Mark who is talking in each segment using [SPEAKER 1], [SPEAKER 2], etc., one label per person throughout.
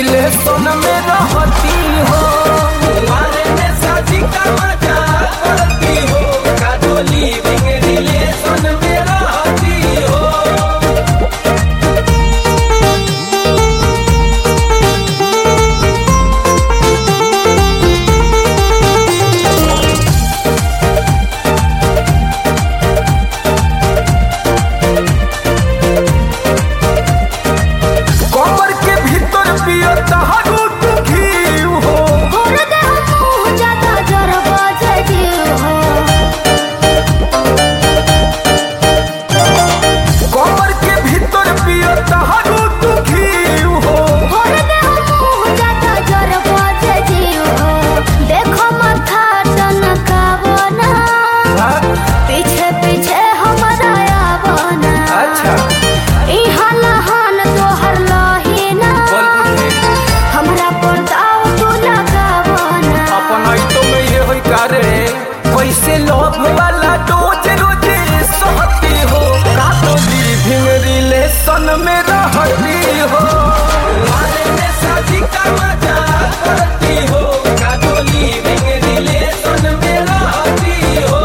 [SPEAKER 1] Relation में रहती हो, कुंवारे में शादी का मजा करती हो, का तो लिविंग रिलेशन में रहती हो। कैसे लोभ वाला डोज रोजे सहती हो, का तो लिविंग रिलेशन में रहती हो, कुंवारे में शादी का मजा करती हो, का तो लिविंग रिलेशन में रहती हो।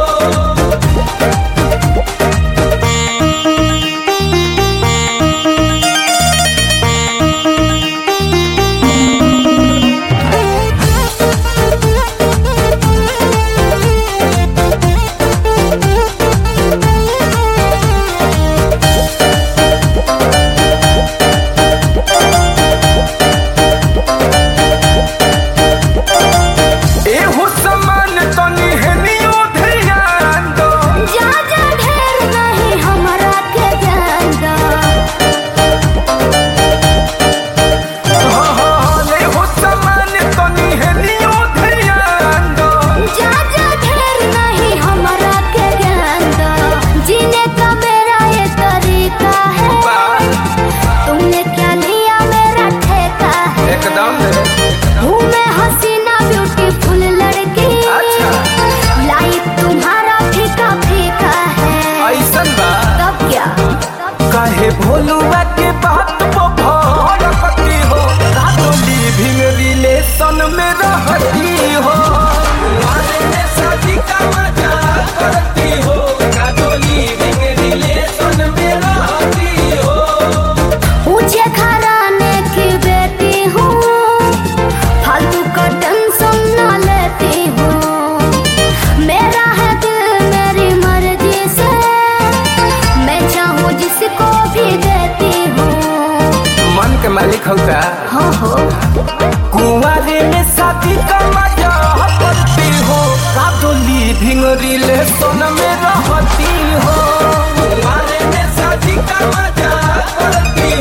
[SPEAKER 1] भोलुआ के बात भड़कती हो, का तो लिविंग रिलेशन में रहती हो, कुंवारे में शादी का मजा करती हो, का तो लिविंग रिलेशन में रहती हो।
[SPEAKER 2] ऊंचे घराने की बेटी हूँ, फालतू का टेंशन न लेती हूँ, मेरा है दिल मेरी मर्जी से, मैं चाहूँ जिसको भी देती हूँ।
[SPEAKER 1] मन के मालिक हो का?
[SPEAKER 2] हाँ हो।
[SPEAKER 1] कुंवारे में शादी का मजा करती हो, का तो लिविंग रिलेशन में रहती हो, कुंवारे में शादी का मजा करती